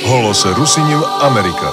Голос Rusinju Amerika.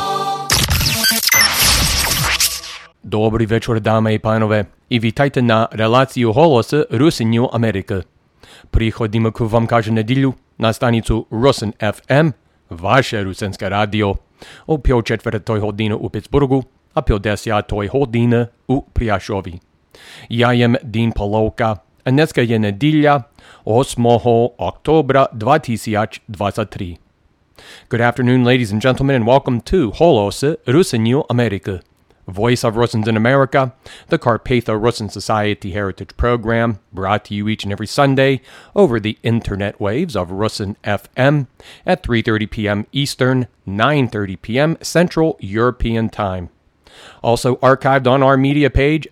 Добрий вечір, дами і панове, і вітайте на релацію Голоса Rusinju Amerika. Приходимо к вам кожну неділю на станицю Rusin FM, ваше русинське радіо, о 5:04 години у Питтсбургу, а 5:10 години у Пряшові. Я єм Дін Половка, а днеска є неділя 8 октября 2023. Good afternoon, ladies and gentlemen, and welcome to Голоса Rusinju Amerika, Voice of Russins in America, the Carpatho Russin Society Heritage Program, brought to you each and every Sunday over the internet waves of Rusin FM at 3:30 p.m. Eastern, 9:30 p.m. Central European Time. Also archived on our media page,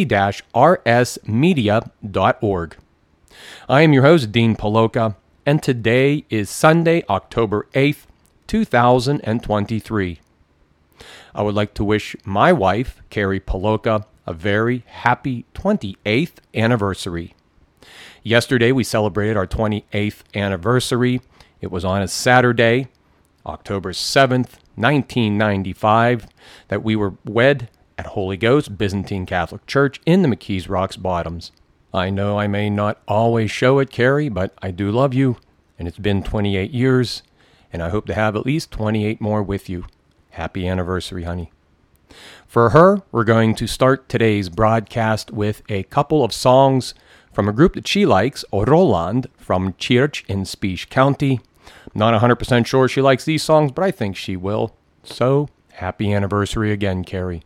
c-rsmedia.org. I am your host, Dean Paloka, and today is Sunday, October 8th, 2023. I would like to wish my wife, Carrie Paloka, a very happy 28th anniversary. Yesterday, we celebrated our 28th anniversary. It was on a Saturday, October 7th, 1995, that we were wed at Holy Ghost Byzantine Catholic Church in the McKees Rocks Bottoms. I know I may not always show it, Carrie, but I do love you, and it's been 28 years, and I hope to have at least 28 more with you. Happy anniversary, honey. For her, we're going to start today's broadcast with a couple of songs from a group that she likes, Roland from Church in Spish County. I'm not 100% sure she likes these songs, but I think she will. So, happy anniversary again, Carrie.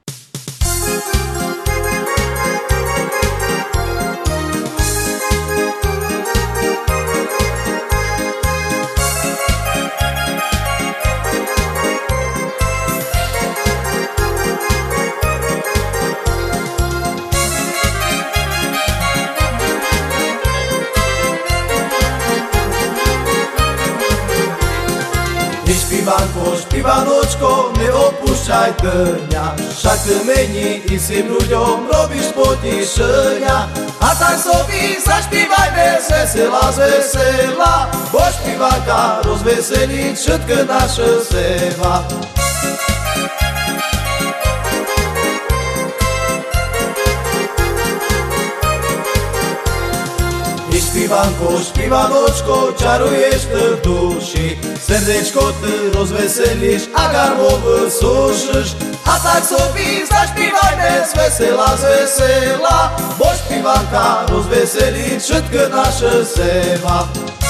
Śpiwanoczko, nie opuszczaj dnia, wszak ty meni i swym ludziom robisz pocieszenia. A tak sobie zaśpiewajmy z wesela, bo śpiewaka rozweseli wszystkie nasze sela. Śpiwanoczko, czarujesz ty w duszy, serdeczko ty rozweselisz, a gardło wysuszysz. A tak sobie zaśpiewajmy z wesela, bo śpiewanka rozweseli wszystkie nasze sela.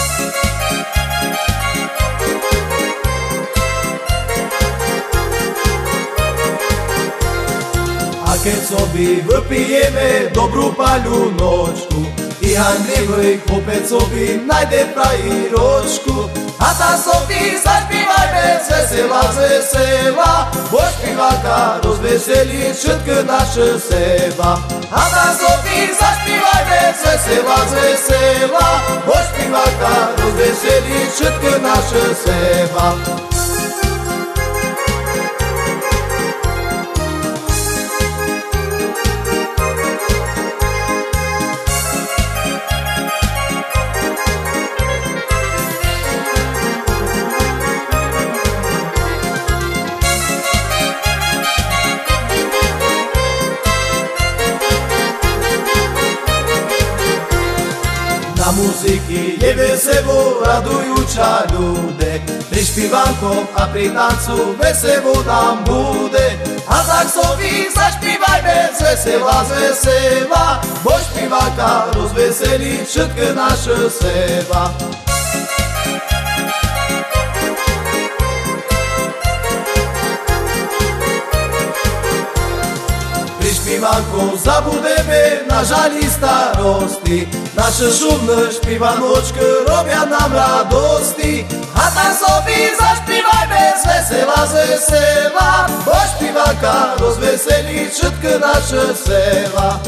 A kiedy sobie wypijemy dobrą palunoczku i handliwy chłopecowi najdę frajeroczku, a ta sobie zaśpiewajmy z wesela, bo śpiewaka rozweseli wszystkie nasze sela. A ta sobie zaśpiewajmy z wesela, bo śpiewaka rozweseli wszystkie nasze sela. Na muzyki je wesoło, radujuća ljude, pri śpiewankom, a pri tancu wesoło nam bude. A tak sobie zaśpiewajmy z wesela, bo śpiewaka rozweseli wszystkie nasze sela. Śpiewanką zabudemy na żali starosti, nasze szumne śpiewanoczki robią nam radości. A tak sobie zaśpiewajmy z wesela, bo śpiewanka rozweseli wszystkie nasze sela.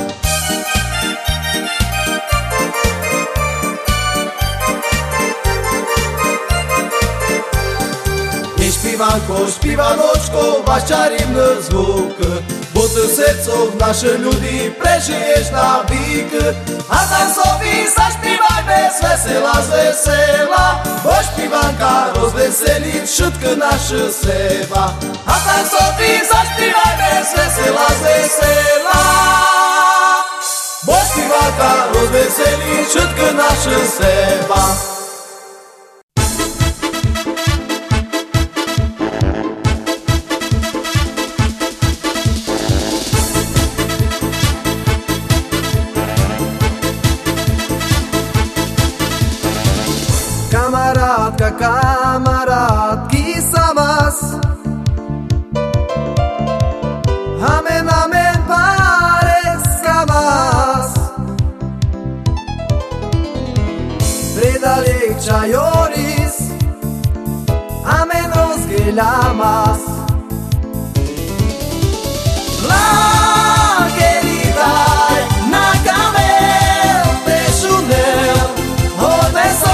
Śpiewanoczko, masz czarny zvuk, bo ty serców nasze ludzi prežiješ na vík. A tak sobie zaśpiewajmy z wesela, bo śpiewajmy śpiewanka rozweselić szutkę nasze seba. A tak sobie zaśpiewajmy z wesela. Bo śpiewanka rozweselić szutkę nasze seba. Kamarátka, kamarátky sa vás Amen, amen, páreska vás Predaliek čajoris Amen, rozgeľa más La querida na camel de Chanel Hodne so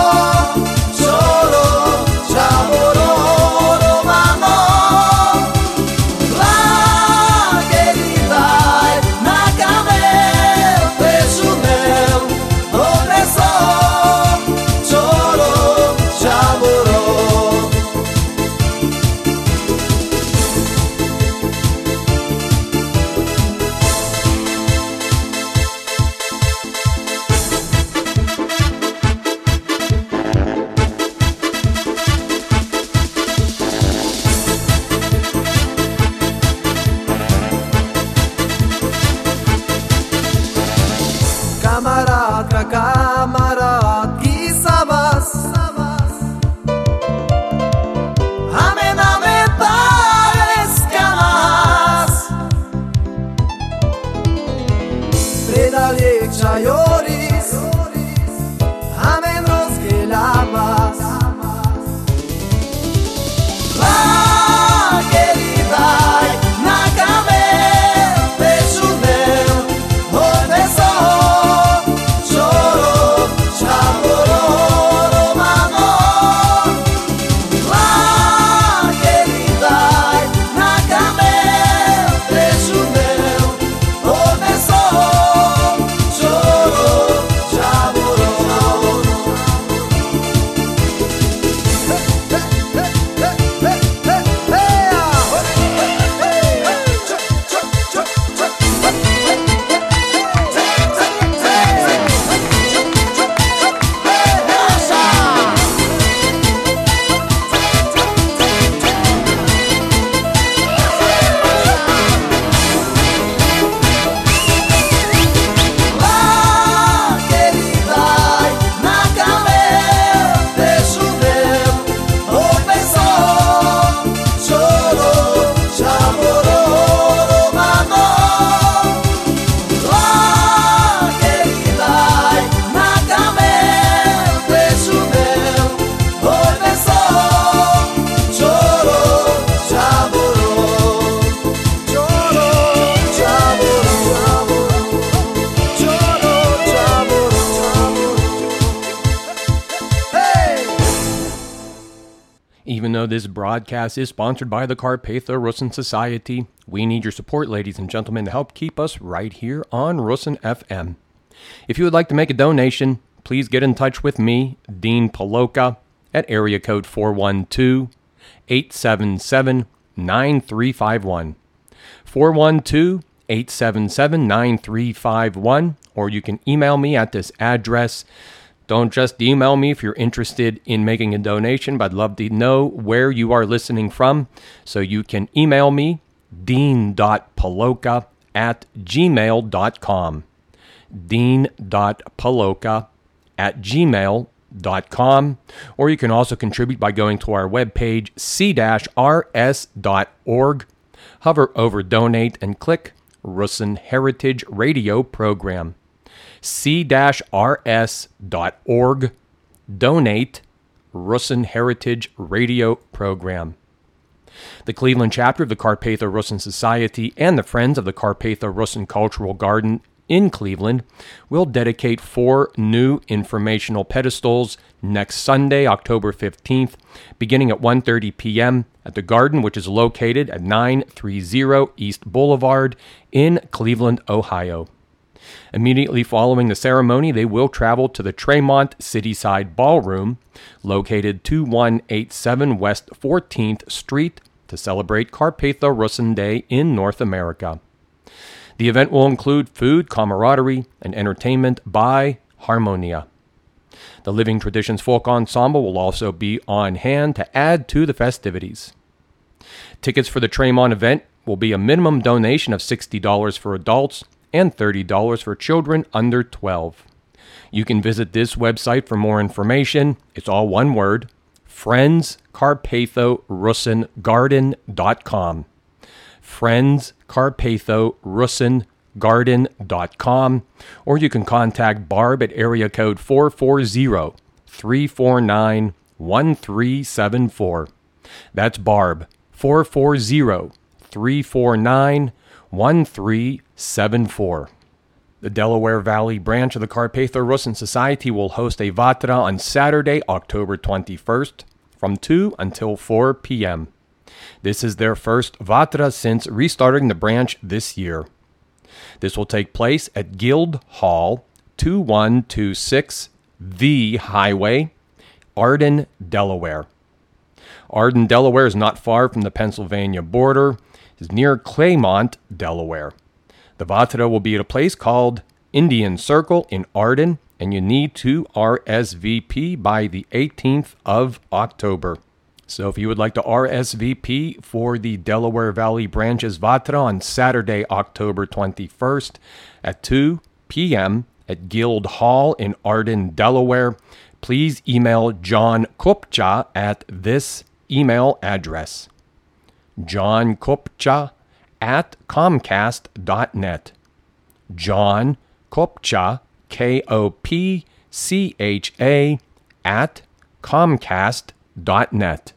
Kamarátka, kamarátky sa vás Amen, amen, páreska vás Predaliek čajoris Amen, rozgeľa más La querida na camel de Chanel Hodne so Even though this broadcast is sponsored by the Carpatho Russin Society, we need your support, ladies and gentlemen, to help keep us right here on Russin FM. If you would like to make a donation, please get in touch with me, Dean Paloka, at area code 412-877-9351. 412-877-9351, or you can email me at this address. Don't just email me if you're interested in making a donation, but I'd love to know where you are listening from. So you can email me, dean.paloka@gmail.com. dean.paloka@gmail.com. Or you can also contribute by going to our webpage, c-rs.org. Hover over Donate and click Russin Heritage Radio Program. c-rs.org. Donate Russin Heritage Radio Program. The Cleveland chapter of the Carpatho Russin Society and the Friends of the Carpatho Russin Cultural Garden in Cleveland will dedicate 4 new informational pedestals next Sunday, October 15th, beginning at 1:30 p.m. at the Garden, which is located at 930 East Boulevard in Cleveland, Ohio. Immediately following the ceremony, they will travel to the Tremont Cityside Ballroom, located 2187 West 14th Street, to celebrate Carpatho Russin Day in North America. The event will include food, camaraderie, and entertainment by Harmonia. The Living Traditions Folk Ensemble will also be on hand to add to the festivities. Tickets for the Tremont event will be a minimum donation of $60 for adults and $30 for children under 12. You can visit this website for more information. It's all one word, friendscarpathorusingarden.com. friendscarpathorusingarden.com, or you can contact Barb at area code 440-349-1374. That's Barb, 440-349-1374. The Delaware Valley branch of the Carpatho Russin Society will host a Vatra on Saturday, October 21st, from 2 until 4 p.m. This is their first Vatra since restarting the branch this year. This will take place at Guild Hall, 2126 The Highway, Arden, Delaware. Arden, Delaware is not far from the Pennsylvania border. It is near Claymont, Delaware. The Vatra will be at a place called Indian Circle in Arden, and you need to RSVP by the 18th of October. So if you would like to RSVP for the Delaware Valley Branch's Vatra on Saturday, October 21st at 2 p.m. at Guild Hall in Arden, Delaware, please email John Kupcha at this email address: johnkupcha@comcast.net. John Kupcha, Kopcha, at comcast.net.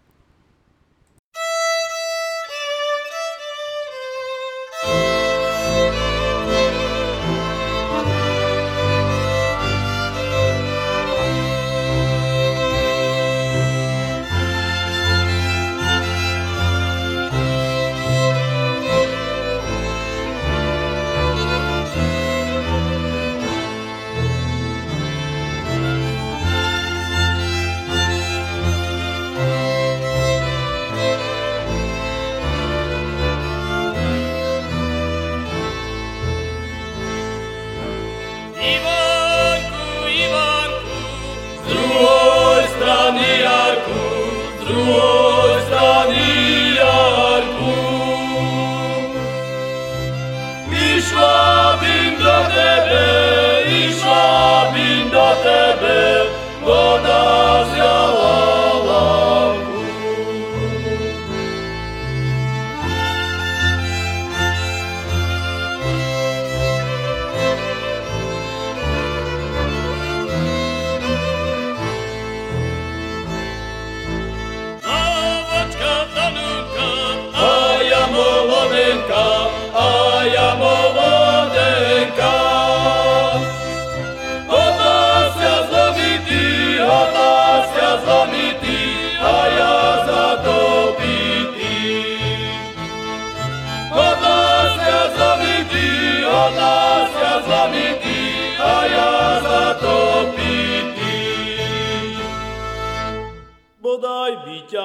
Bodaj by ťa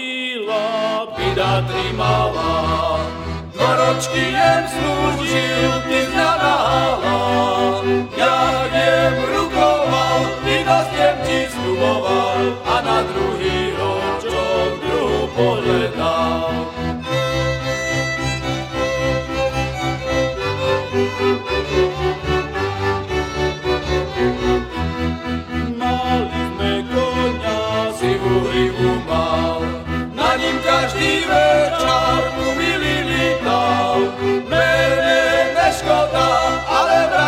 milá bida trimala, 2 ročky jem slúžil, ty mňa nahala. Jak jem rukoval, vydostiem ti sľuboval, a na druhý ročok druhú pohľadal. Na ním každý večer tu milý lítal, mene neškoda, ale vrát.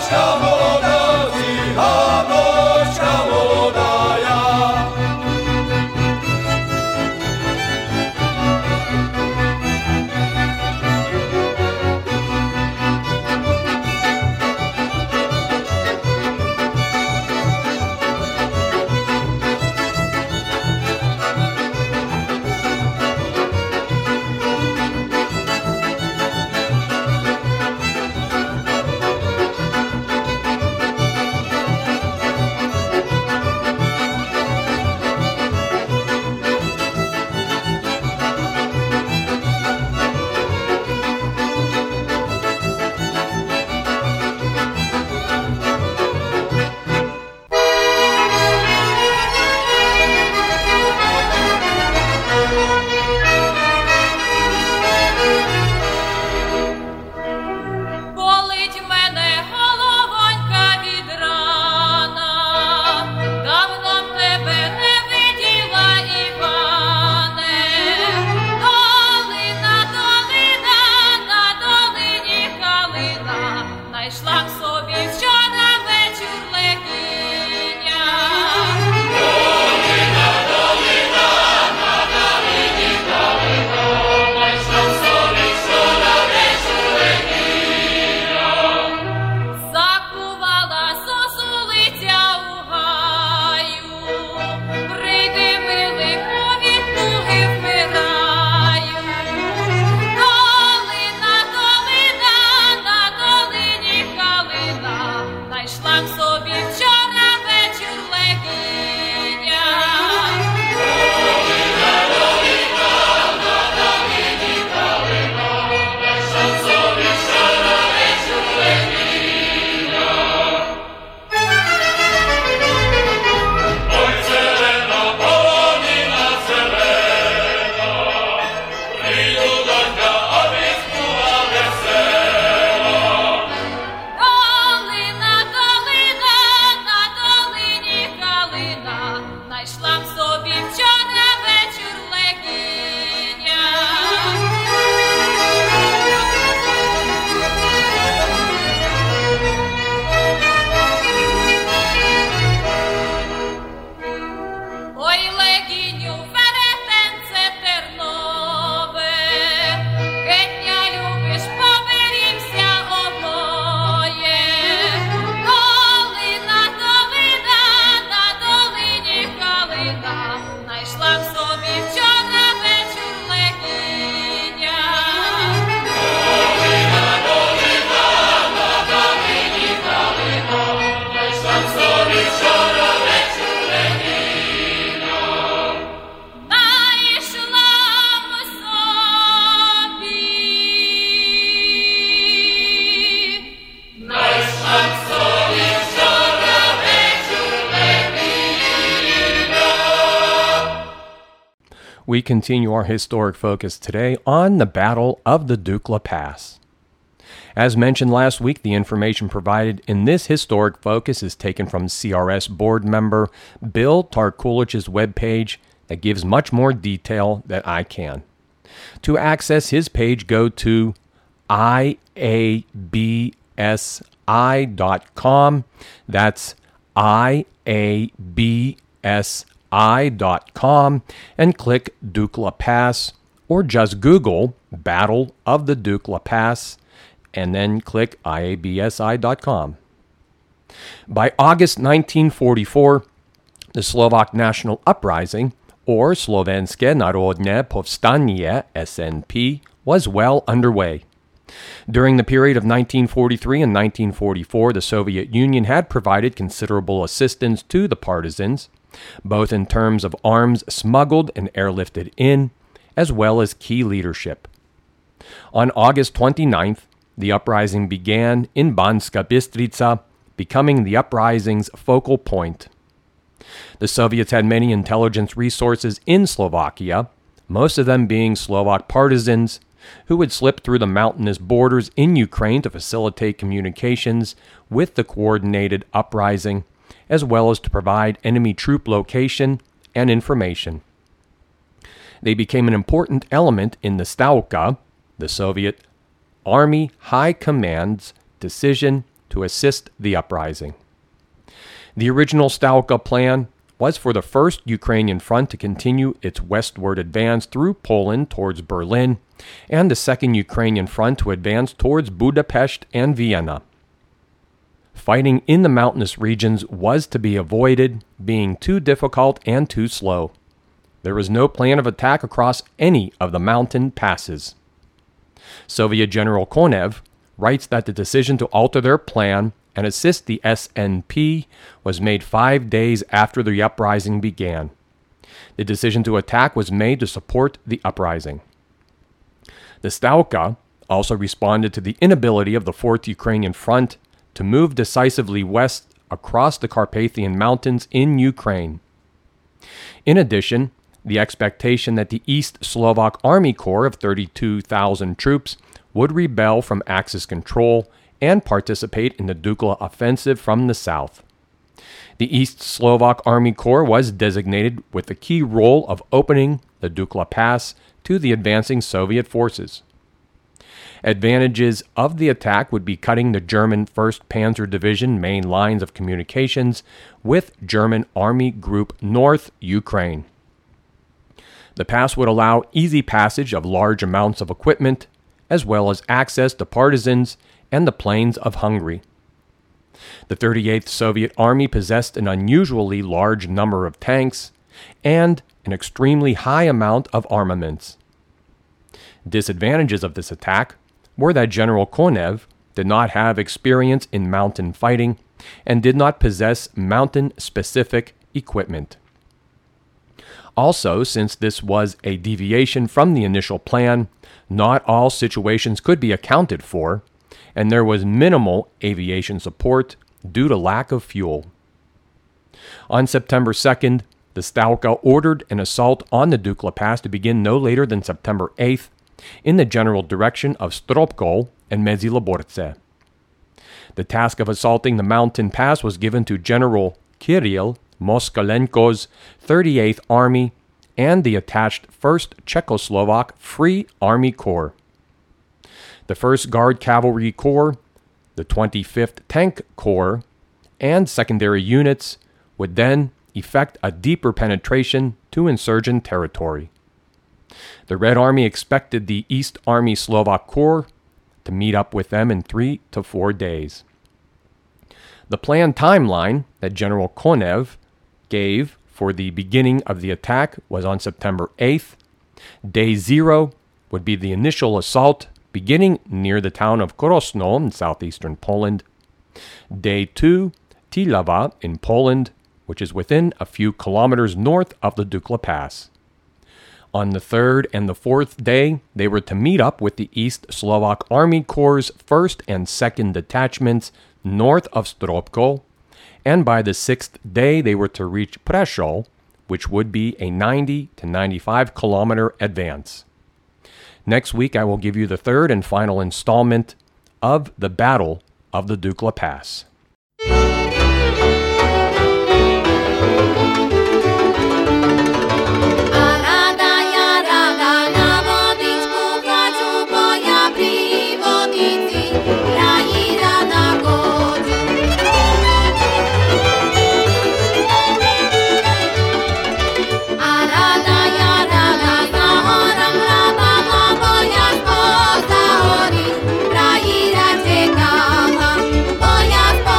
We continue our historic focus today on the Battle of the Dukla Pass. As mentioned last week, the information provided in this historic focus is taken from CRS board member Bill Tarkulich's webpage that gives much more detail than I can. To access his page, go to iabsi.com. That's iabsi.com and click Dukla Pass, or just Google Battle of the Dukla Pass and then click iabsi.com. By August 1944, the Slovak National Uprising, or Slovenské národné povstanie SNP, was well underway. During the period of 1943 and 1944, the Soviet Union had provided considerable assistance to the partisans, both in terms of arms smuggled and airlifted in, as well as key leadership. On August 29th, the uprising began in Banska Bystrica, becoming the uprising's focal point. The Soviets had many intelligence resources in Slovakia, most of them being Slovak partisans who would slip through the mountainous borders in Ukraine to facilitate communications with the coordinated uprising, as well as to provide enemy troop location and information. They became an important element in the Stavka, the Soviet Army High Command's decision to assist the uprising. The original Stalka plan was for the 1st Ukrainian Front to continue its westward advance through Poland towards Berlin, and the 2nd Ukrainian Front to advance towards Budapest and Vienna. Fighting in the mountainous regions was to be avoided, being too difficult and too slow. There was no plan of attack across any of the mountain passes. Soviet General Konev writes that the decision to alter their plan and assist the SNP was made 5 days after the uprising began. The decision to attack was made to support the uprising. The Stalka also responded to the inability of the 4th Ukrainian Front to move decisively west across the Carpathian Mountains in Ukraine. In addition, the expectation that the East Slovak Army Corps of 32,000 troops would rebel from Axis control and participate in the Dukla offensive from the south. The East Slovak Army Corps was designated with the key role of opening the Dukla Pass to the advancing Soviet forces. Advantages of the attack would be cutting the German 1st Panzer Division main lines of communications with German Army Group North Ukraine. The pass would allow easy passage of large amounts of equipment, as well as access to partisans and the plains of Hungary. The 38th Soviet Army possessed an unusually large number of tanks and an extremely high amount of armaments. Disadvantages of this attack were that General Konev did not have experience in mountain fighting and did not possess mountain-specific equipment. Also, since this was a deviation from the initial plan, not all situations could be accounted for, and there was minimal aviation support due to lack of fuel. On September 2nd, the Stalka ordered an assault on the Dukla Pass to begin no later than September 8th in the general direction of Stropkov and Meziloborce. The task of assaulting the mountain pass was given to General Kirill Moskalenko's 38th Army and the attached 1st Czechoslovak Free Army Corps. The 1st Guard Cavalry Corps, the 25th Tank Corps, and secondary units would then effect a deeper penetration to insurgent territory. The Red Army expected the East Army Slovak Corps to meet up with them in 3 to 4 days. The planned timeline that General Konev gave for the beginning of the attack was on September 8th. Day 0 would be the initial assault beginning near the town of Krosno in southeastern Poland. Day 2, Tilava in Poland, which is within a few kilometers north of the Dukla Pass. On the 3rd and the 4th day, they were to meet up with the East Slovak Army Corps' 1st and 2nd detachments north of Stropkov, and by the 6th day they were to reach Prešov, which would be a 90 to 95 kilometer advance. Next week I will give you the 3rd and final installment of the Battle of the Dukla Pass. Boja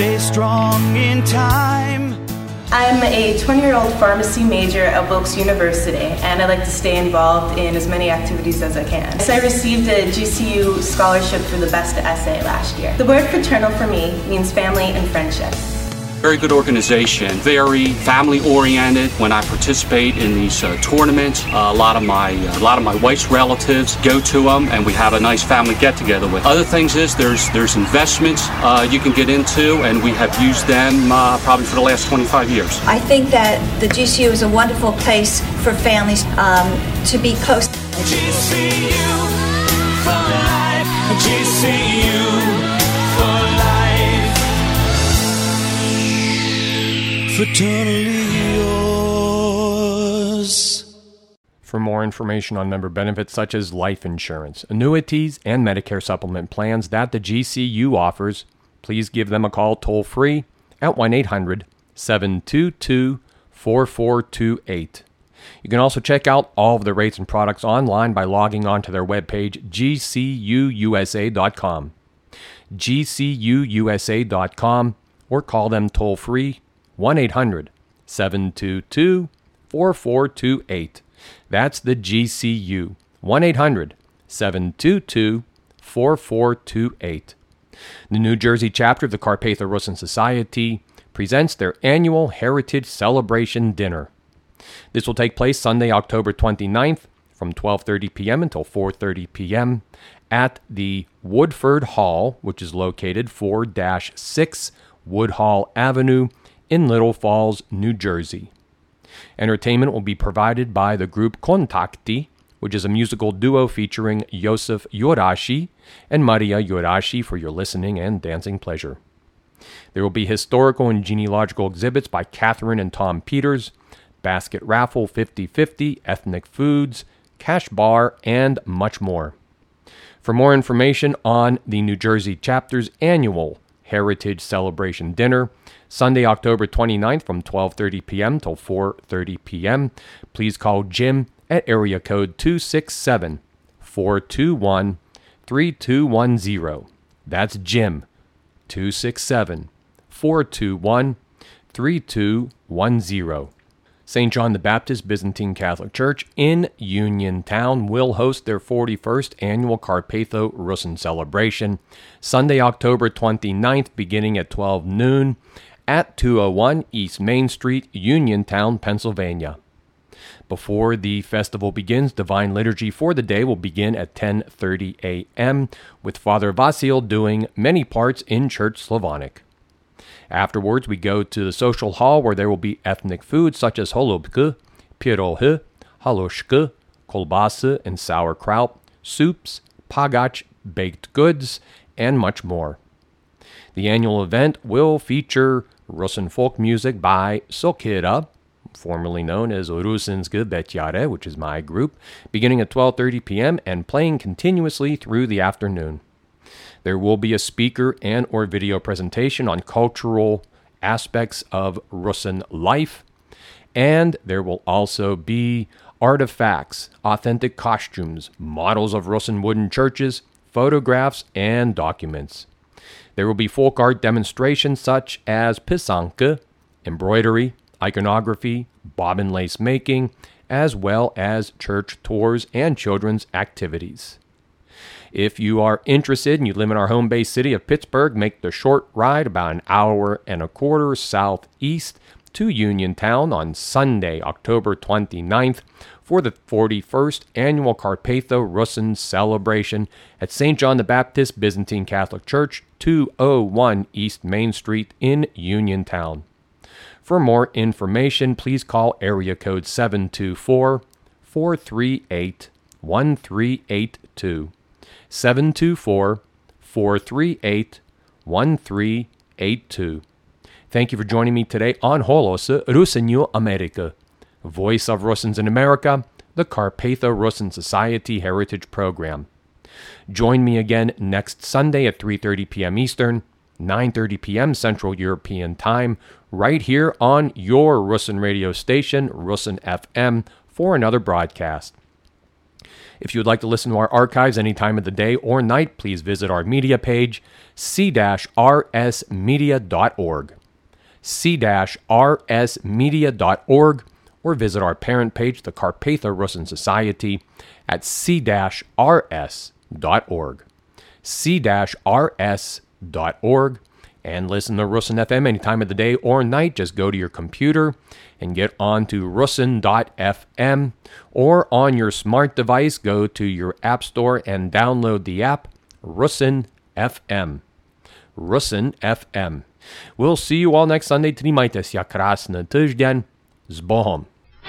stay strong in time. I'm a 20-year-old pharmacy major at Wilkes University, and I like to stay involved in as many activities as I can. So I received a GCU scholarship for the best essay last year. The word fraternal for me means family and friendship. Very good organization, very family-oriented. When I participate in these tournaments, a lot of my wife's relatives go to them, and we have a nice family get-together with. Other things is there's investments you can get into, and we have used them probably for the last 25 years. I think that the GCU is a wonderful place for families to be close. GCU for life. GCU for life. Fraternally yours. For more information on member benefits such as life insurance, annuities, and Medicare supplement plans that the GCU offers, please give them a call toll-free at 1-800-722-4428. You can also check out all of the rates and products online by logging on to their webpage, gcuusa.com. gcuusa.com, or call them toll-free 1-800-722-4428. That's the GCU, 1-800-722-4428. The New Jersey chapter of the Carpatho Russin Society presents their annual Heritage Celebration Dinner. This will take place Sunday, October 29th from 12:30 p.m. until 4:30 p.m. at the Woodford Hall, which is located 4-6 Woodhall Avenue in Little Falls, New Jersey. Entertainment will be provided by the group Kontakti, which is a musical duo featuring Yosef Yorashi and Maria Yorashi for your listening and dancing pleasure. There will be historical and genealogical exhibits by Catherine and Tom Peters, basket raffle 50/50, ethnic foods, cash bar, and much more. For more information on the New Jersey chapter's annual Heritage Celebration Dinner, Sunday, October 29th from 12:30 p.m. till 4:30 p.m., please call Jim at area code 267-421-3210. That's Jim, 267-421-3210. St. John the Baptist Byzantine Catholic Church in Uniontown will host their 41st annual Carpatho Russin celebration, Sunday, October 29th, beginning at 12 noon at 201 East Main Street, Uniontown, Pennsylvania. Before the festival begins, Divine Liturgy for the day will begin at 10:30 a.m., with Father Vasil doing many parts in Church Slavonic. Afterwards, we go to the social hall where there will be ethnic foods such as holubka, pirohy, haloshka, kolbasa and sauerkraut, soups, pagach, baked goods, and much more. The annual event will feature Russin folk music by Sokira, formerly known as Rusinske Betyare, which is my group, beginning at 12:30 p.m. and playing continuously through the afternoon. There will be a speaker and or video presentation on cultural aspects of Russin life, and there will also be artifacts, authentic costumes, models of Russin wooden churches, photographs, and documents. There will be folk art demonstrations such as pisanka, embroidery, iconography, bobbin lace making, as well as church tours and children's activities. If you are interested and you live in our home base city of Pittsburgh, make the short ride about an hour and a quarter southeast to Uniontown on Sunday, October 29th for the 41st annual Carpatho Russin celebration at St. John the Baptist Byzantine Catholic Church, 201 East Main Street in Uniontown. For more information, please call area code 724-438-1382. 724-438-1382. Thank you for joining me today on Holosy Rusiniu America, Voice of Russins in America, the Carpatho Russin Society Heritage Program. Join me again next Sunday at 3:30 p.m. Eastern, 9:30 p.m. Central European Time, right here on your Russin radio station, Russin FM, for another broadcast. If you would like to listen to our archives any time of the day or night, please visit our media page, c-rsmedia.org. c-rsmedia.org, or visit our parent page, the Carpatha Russian Society, at c-rs.org. c-rs.org, and listen to Rusin FM any time of the day or night. Just go to your computer and get on to Rusin.fm, or on your smart device, go to your app store and download the app Rusin FM. Rusin FM. We'll see you all next Sunday. Trimajte se krasny tydzień. Z Bohom.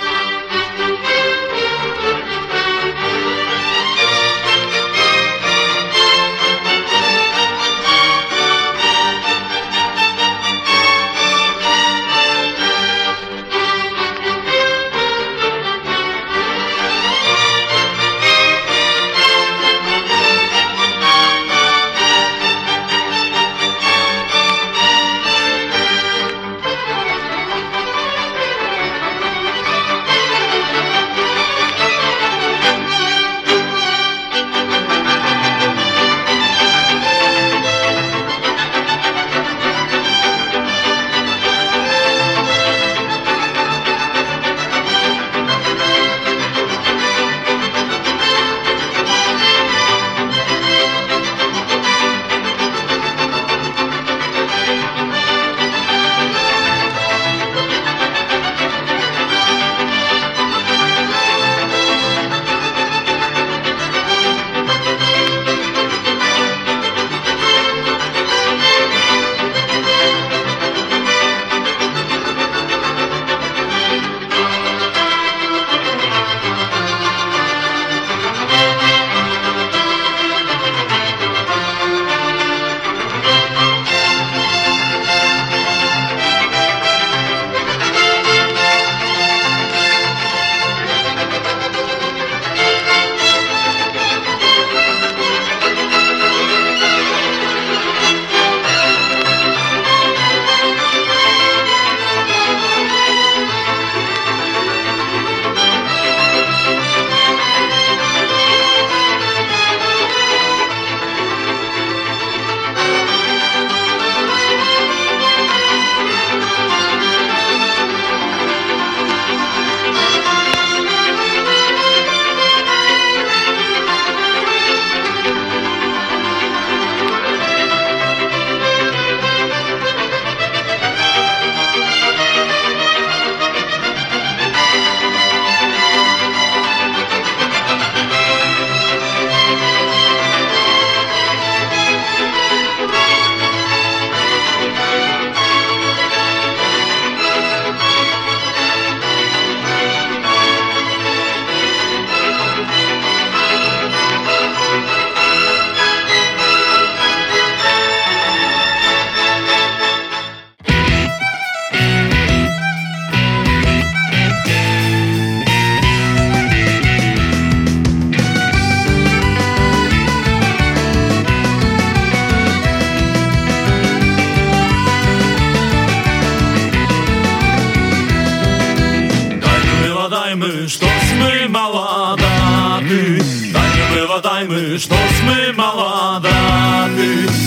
Dajmy, štos my maladáty.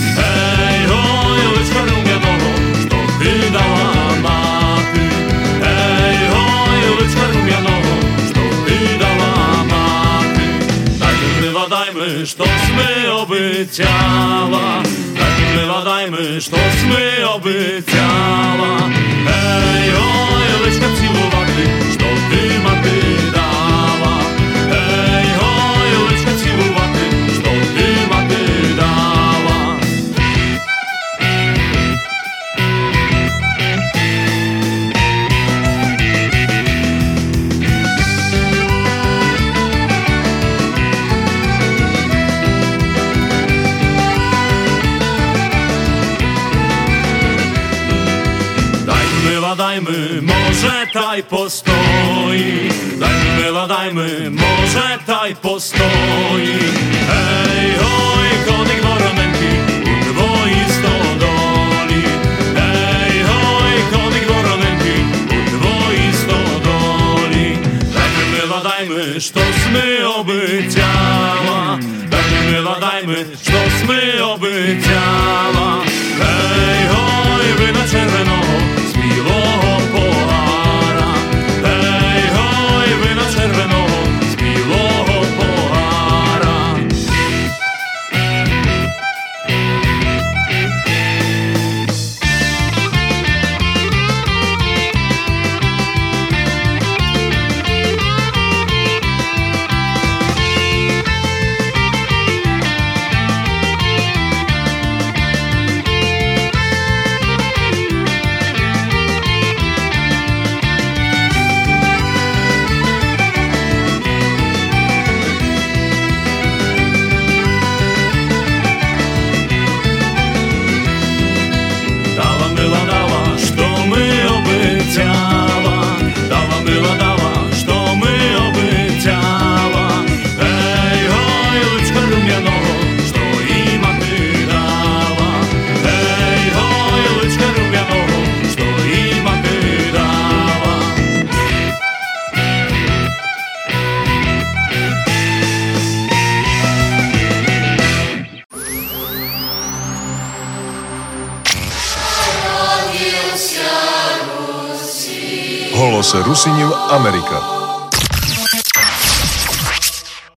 Hej, hoj, lička rumianoho, što ty dala máty. Hej, hoj, lička rumianoho, što ty dala máty. Dajmy, štos my obyciała. Dajmy, štos my obyciała. Hej, hoj, lička ciłowaty, što ty maty dała. Hej, hoj, lička ciłowaty, što ty maty dała. Dajmy, może taj postoi. Dajmy, może taj postoi. Hej, hoj, konik voronenki, u tvojej stodoli. Hej, hoj, konik voronenki, u tvojej stodoli. Dajmy, što jsme obećala. Daj mi, mila, daj mi, što sme obećala. Hej, hoj, vina červenog z biloho pohara. Hej, hoj, vina červenog z biloho pohara. Holo se Rusinju Amerika.